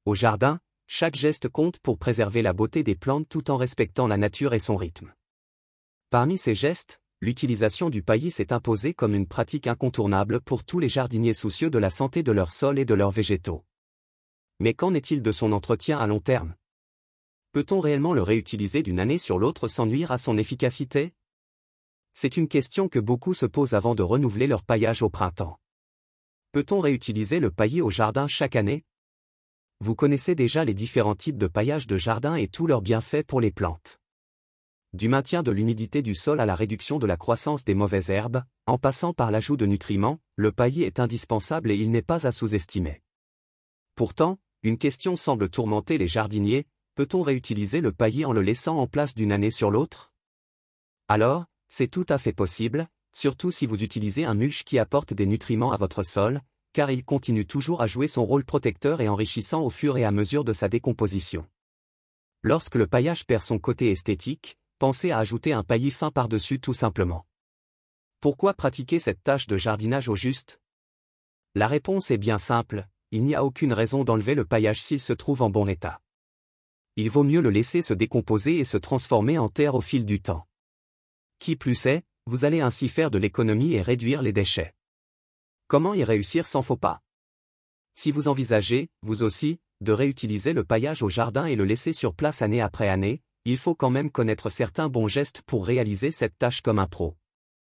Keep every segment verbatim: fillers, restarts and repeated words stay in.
Au jardin, chaque geste compte pour préserver la beauté des plantes tout en respectant la nature et son rythme. Parmi ces gestes, l'utilisation du paillis s'est imposée comme une pratique incontournable pour tous les jardiniers soucieux de la santé de leur sol et de leurs végétaux. Mais qu'en est-il de son entretien à long terme? Peut-on réellement le réutiliser d'une année sur l'autre sans nuire à son efficacité? C'est une question que beaucoup se posent avant de renouveler leur paillage au printemps. Peut-on réutiliser le paillis au jardin chaque année? Vous connaissez déjà les différents types de paillage de jardin et tous leurs bienfaits pour les plantes. Du maintien de l'humidité du sol à la réduction de la croissance des mauvaises herbes, en passant par l'ajout de nutriments, le paillis est indispensable et il n'est pas à sous-estimer. Pourtant, une question semble tourmenter les jardiniers: peut-on réutiliser le paillis en le laissant en place d'une année sur l'autre? Alors, c'est tout à fait possible, surtout si vous utilisez un mulch qui apporte des nutriments à votre sol, car il continue toujours à jouer son rôle protecteur et enrichissant au fur et à mesure de sa décomposition. Lorsque le paillage perd son côté esthétique, pensez à ajouter un paillis fin par-dessus tout simplement. Pourquoi pratiquer cette tâche de jardinage au juste? La réponse est bien simple: il n'y a aucune raison d'enlever le paillage s'il se trouve en bon état. Il vaut mieux le laisser se décomposer et se transformer en terre au fil du temps. Qui plus est, vous allez ainsi faire de l'économie et réduire les déchets. Comment y réussir sans faux pas? Si vous envisagez, vous aussi, de réutiliser le paillage au jardin et le laisser sur place année après année, il faut quand même connaître certains bons gestes pour réaliser cette tâche comme un pro.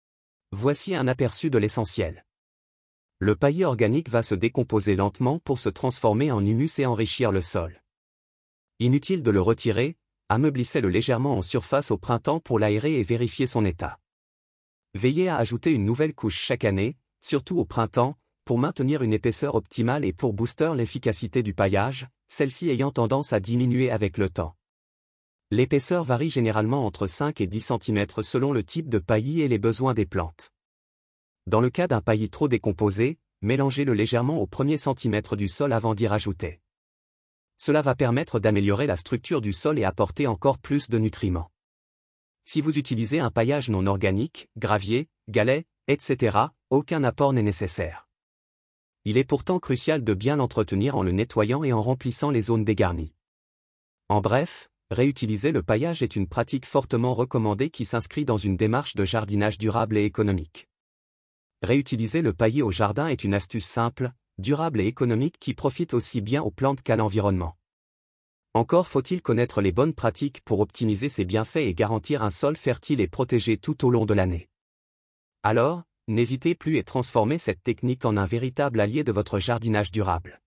Voici un aperçu de l'essentiel. Le paillis organique va se décomposer lentement pour se transformer en humus et enrichir le sol. Inutile de le retirer, ameublissez-le légèrement en surface au printemps pour l'aérer et vérifier son état. Veillez à ajouter une nouvelle couche chaque année, surtout au printemps, pour maintenir une épaisseur optimale et pour booster l'efficacité du paillage, celle-ci ayant tendance à diminuer avec le temps. L'épaisseur varie généralement entre cinq et dix centimètres selon le type de paillis et les besoins des plantes. Dans le cas d'un paillis trop décomposé, mélangez-le légèrement au premier centimètre du sol avant d'y rajouter. Cela va permettre d'améliorer la structure du sol et apporter encore plus de nutriments. Si vous utilisez un paillage non organique, gravier, galets, et cetera, aucun apport n'est nécessaire. Il est pourtant crucial de bien l'entretenir en le nettoyant et en remplissant les zones dégarnies. En bref, réutiliser le paillage est une pratique fortement recommandée qui s'inscrit dans une démarche de jardinage durable et économique. Réutiliser le paillis au jardin est une astuce simple, durable et économique qui profite aussi bien aux plantes qu'à l'environnement. Encore faut-il connaître les bonnes pratiques pour optimiser ses bienfaits et garantir un sol fertile et protégé tout au long de l'année. Alors, n'hésitez plus et transformez cette technique en un véritable allié de votre jardinage durable.